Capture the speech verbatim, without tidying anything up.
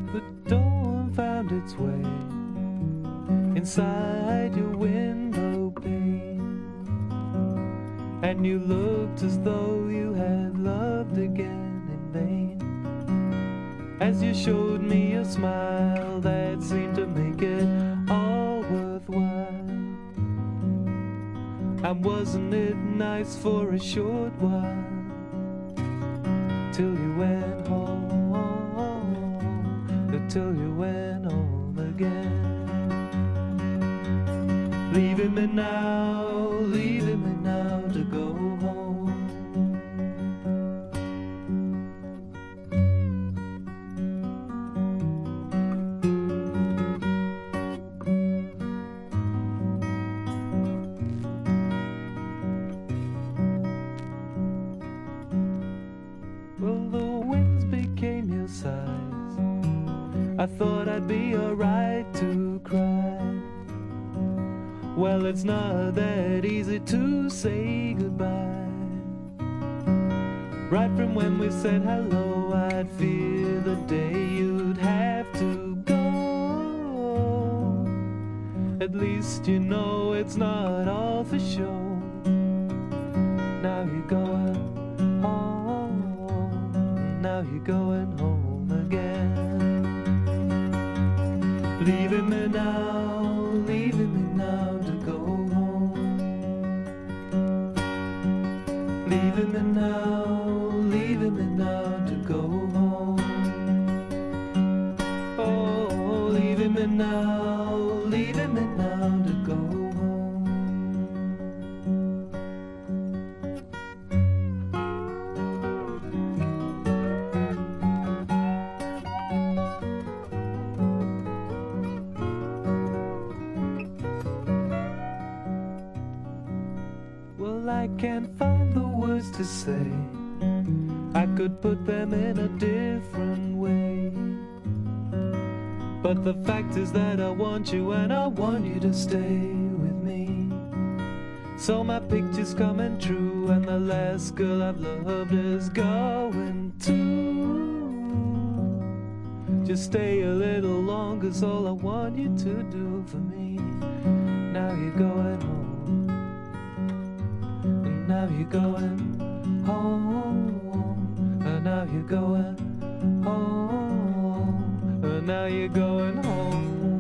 The dawn found its way inside your window pane, and you looked as though you had loved again in vain, as you showed me a smile that seemed to make it all worthwhile. And wasn't it nice for a short while, till you went home, till you went home again. Leaving me now, leaving me now to go home. Well, the winds became your sighs. I thought I'd be alright to cry. Well, it's not that easy to say goodbye. Right from when we said hello, I'd fear the day you'd have to go. At least you know it's not all for show. Now you're going home, now you're going home again. Leaving me now, leaving me now to go home. Leaving me now, leaving me now to go home. Oh, leaving me now, leaving me now to go home. Well, I can't find the words to say. I could put them in a different way, but the fact is that I want you and I want you to stay with me. So my picture's coming true, and the last girl I've loved is going too. Just stay a little longer's all I want you to do for me. Now you're going home, now you're going home, and now you're going home, and now you're going home.